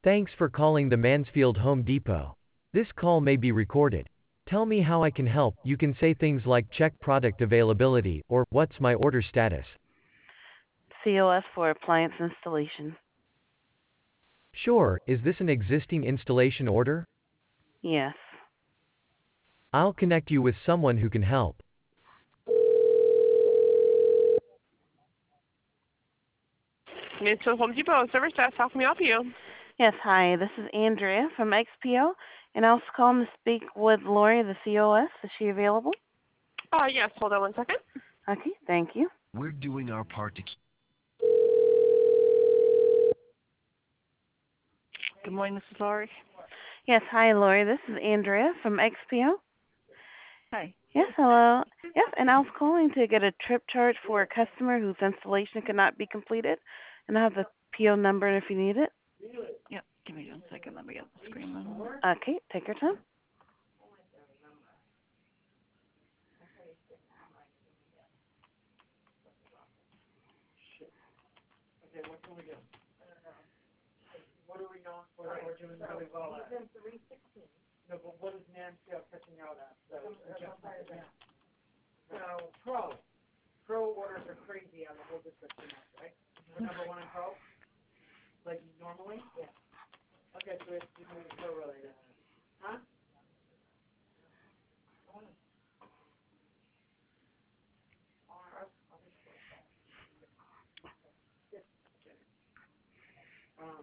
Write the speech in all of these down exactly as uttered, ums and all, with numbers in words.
Thanks for calling the Mansfield Home Depot. This call may be recorded. Tell me how I can help. You can say things like check product availability or what's my order status. C O S for appliance installation. Sure, is this an existing installation order? Yes. I'll connect you with someone who can help. Mansfield Home Depot, service desk, how can we help you? Yes, hi. This is Andrea from X P O, and I was calling to speak with Lori, the C O S. Is she available? Uh, yes, hold on one second. Okay, thank you. We're doing our part to keep. Good morning, Missus Laurie. Yes, hi, Lori. This is Andrea from X P O. Hi. Yes, hello. Yes, and I was calling to get a trip charge for a customer whose installation could not be completed, and I have the P O number if you need it. Yep, give me one second. Let me get the screen on. Okay, take your time. What are we known for that we're doing really well at? No, but what is Mansfield catching out at? So, so Pro. Pro orders are crazy on the whole district, right? We're number one in Pro? Like normally? Yeah. Okay, so it's it's Pro related. Huh? Um,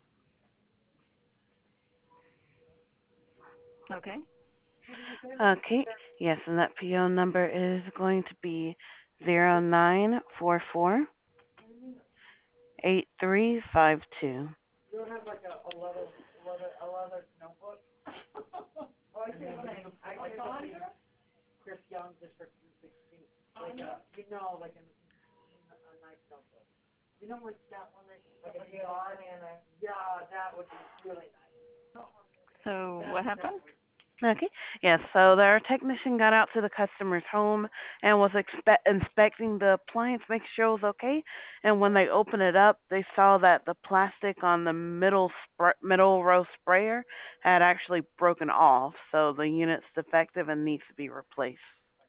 Okay. Okay, yes, and that P O number is going to be zero nine four four eight three five two. you don't have like a, a leather, leather, a leather notebook? Oh, I see, I, I saw it. Chris Young, District two sixteen, like a, you know, like a, a nice notebook. You know, like that one, that, like a P R and a, yeah, that would be really nice. So what happened? Okay. Yes, so their technician got out to the customer's home and was expe- inspecting the appliance, make sure it was okay. And when they opened it up, they saw that the plastic on the middle spr- middle row sprayer had actually broken off. So the unit's defective and needs to be replaced.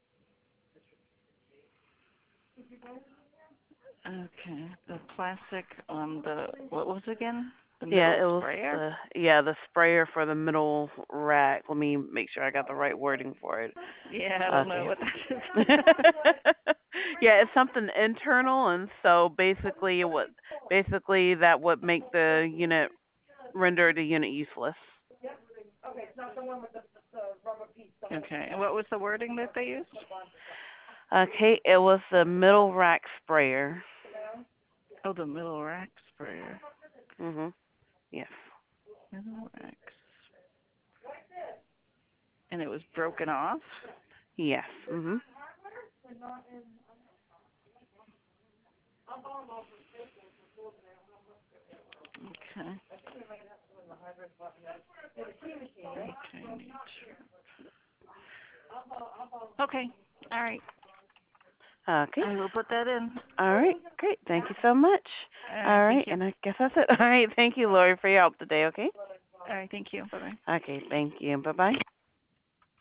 Okay. The plastic on the, what was it again? The Yeah, middle it was sprayer? the yeah the sprayer for the middle rack. Let me make sure I got the right wording for it. Yeah, I don't Okay. know what that is. Yeah, it's something internal, and so basically, what basically that would make the unit render the unit useless. Okay, it's not the one with the, the rubber piece. the- Okay. And what was the wording that they used? Okay, it was the middle rack sprayer. Oh, the middle rack sprayer. Mhm. Yes. Middle rack. And it was broken off? Yes. Mhm. Okay. Okay. All right. Okay. I will put that in. All right. Great. Thank you so much. All All right. right, Thank you. and I guess that's it. All right. Thank you, Lori, for your help today. Okay. All right. Thank you. Bye-bye. Okay. Thank you. Bye bye.